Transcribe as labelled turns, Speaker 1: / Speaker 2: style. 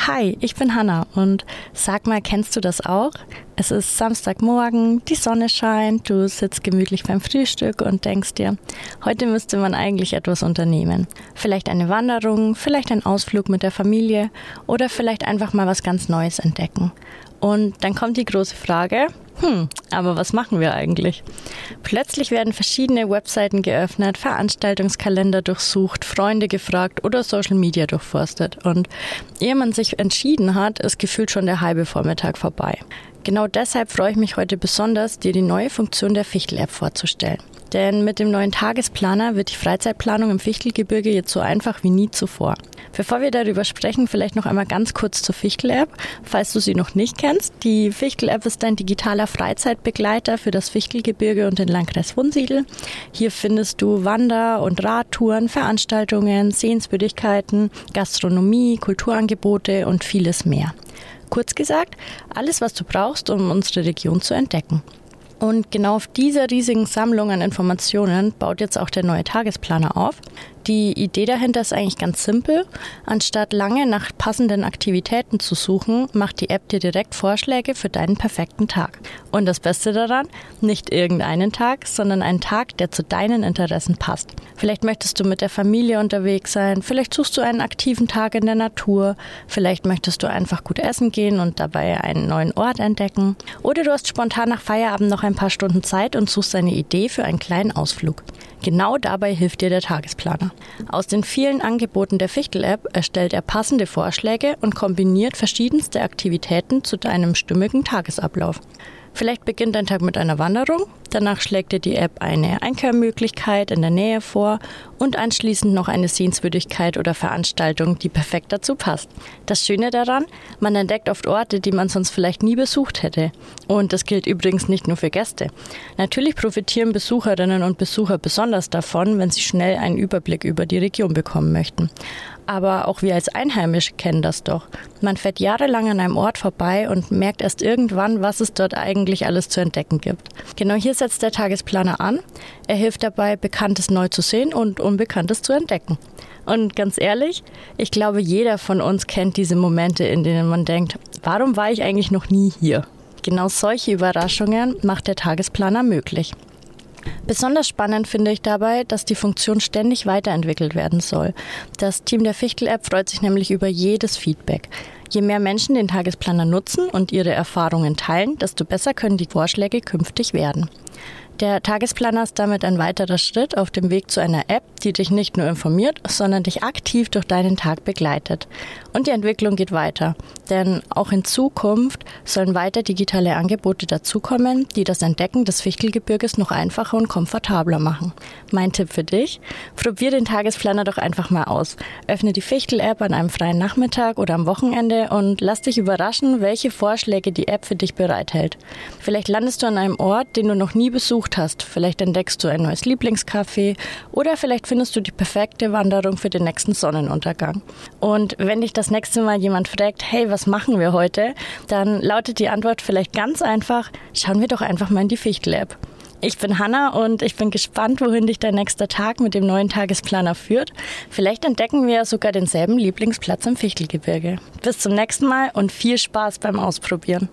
Speaker 1: Hi, ich bin Hanna und sag mal, kennst du das auch? Es ist Samstagmorgen, die Sonne scheint, du sitzt gemütlich beim Frühstück und denkst dir, heute müsste man eigentlich etwas unternehmen. Vielleicht eine Wanderung, vielleicht ein Ausflug mit der Familie oder vielleicht einfach mal was ganz Neues entdecken. Und dann kommt die große Frage, aber was machen wir eigentlich? Plötzlich werden verschiedene Webseiten geöffnet, Veranstaltungskalender durchsucht, Freunde gefragt oder Social Media durchforstet. Und ehe man sich entschieden hat, ist gefühlt schon der halbe Vormittag vorbei. Genau deshalb freue ich mich heute besonders, dir die neue Funktion der Fichtel-App vorzustellen. Denn mit dem neuen Tagesplaner wird die Freizeitplanung im Fichtelgebirge jetzt so einfach wie nie zuvor. Bevor wir darüber sprechen, vielleicht noch einmal ganz kurz zur Fichtel-App, falls du sie noch nicht kennst. Die Fichtel-App ist ein digitaler Freizeitbegleiter für das Fichtelgebirge und den Landkreis Wunsiedel. Hier findest du Wander- und Radtouren, Veranstaltungen, Sehenswürdigkeiten, Gastronomie, Kulturangebote und vieles mehr. Kurz gesagt, alles, was du brauchst, um unsere Region zu entdecken. Und genau auf dieser riesigen Sammlung an Informationen baut jetzt auch der neue Tagesplaner auf. Die Idee dahinter ist eigentlich ganz simpel. Anstatt lange nach passenden Aktivitäten zu suchen, macht die App dir direkt Vorschläge für deinen perfekten Tag. Und das Beste daran, nicht irgendeinen Tag, sondern einen Tag, der zu deinen Interessen passt. Vielleicht möchtest du mit der Familie unterwegs sein, vielleicht suchst du einen aktiven Tag in der Natur, vielleicht möchtest du einfach gut essen gehen und dabei einen neuen Ort entdecken. Oder du hast spontan nach Feierabend noch ein paar Stunden Zeit und suchst eine Idee für einen kleinen Ausflug. Genau dabei hilft dir der Tagesplaner. Aus den vielen Angeboten der Fichtel-App erstellt er passende Vorschläge und kombiniert verschiedenste Aktivitäten zu deinem stimmigen Tagesablauf. Vielleicht beginnt dein Tag mit einer Wanderung, danach schlägt dir die App eine Einkehrmöglichkeit in der Nähe vor und anschließend noch eine Sehenswürdigkeit oder Veranstaltung, die perfekt dazu passt. Das Schöne daran, man entdeckt oft Orte, die man sonst vielleicht nie besucht hätte. Und das gilt übrigens nicht nur für Gäste. Natürlich profitieren Besucherinnen und Besucher besonders davon, wenn sie schnell einen Überblick über die Region bekommen möchten. Aber auch wir als Einheimische kennen das doch. Man fährt jahrelang an einem Ort vorbei und merkt erst irgendwann, was es dort eigentlich alles zu entdecken gibt. Genau hier setzt der Tagesplaner an. Er hilft dabei, Bekanntes neu zu sehen und Unbekanntes zu entdecken. Und ganz ehrlich, ich glaube, jeder von uns kennt diese Momente, in denen man denkt, warum war ich eigentlich noch nie hier? Genau solche Überraschungen macht der Tagesplaner möglich. Besonders spannend finde ich dabei, dass die Funktion ständig weiterentwickelt werden soll. Das Team der Fichtel-App freut sich nämlich über jedes Feedback. Je mehr Menschen den Tagesplaner nutzen und ihre Erfahrungen teilen, desto besser können die Vorschläge künftig werden. Der Tagesplaner ist damit ein weiterer Schritt auf dem Weg zu einer App, die dich nicht nur informiert, sondern dich aktiv durch deinen Tag begleitet. Und die Entwicklung geht weiter, denn auch in Zukunft sollen weiter digitale Angebote dazukommen, die das Entdecken des Fichtelgebirges noch einfacher und komfortabler machen. Mein Tipp für dich, probier den Tagesplaner doch einfach mal aus. Öffne die Fichtel-App an einem freien Nachmittag oder am Wochenende und lass dich überraschen, welche Vorschläge die App für dich bereithält. Vielleicht landest du an einem Ort, den du noch nie besucht hast. Vielleicht entdeckst du ein neues Lieblingscafé oder vielleicht findest du die perfekte Wanderung für den nächsten Sonnenuntergang. Und wenn dich das nächste Mal jemand fragt, hey, was machen wir heute? Dann lautet die Antwort vielleicht ganz einfach, schauen wir doch einfach mal in die Fichtel-App. Ich bin Hanna und ich bin gespannt, wohin dich dein nächster Tag mit dem neuen Tagesplaner führt. Vielleicht entdecken wir ja sogar denselben Lieblingsplatz im Fichtelgebirge. Bis zum nächsten Mal und viel Spaß beim Ausprobieren.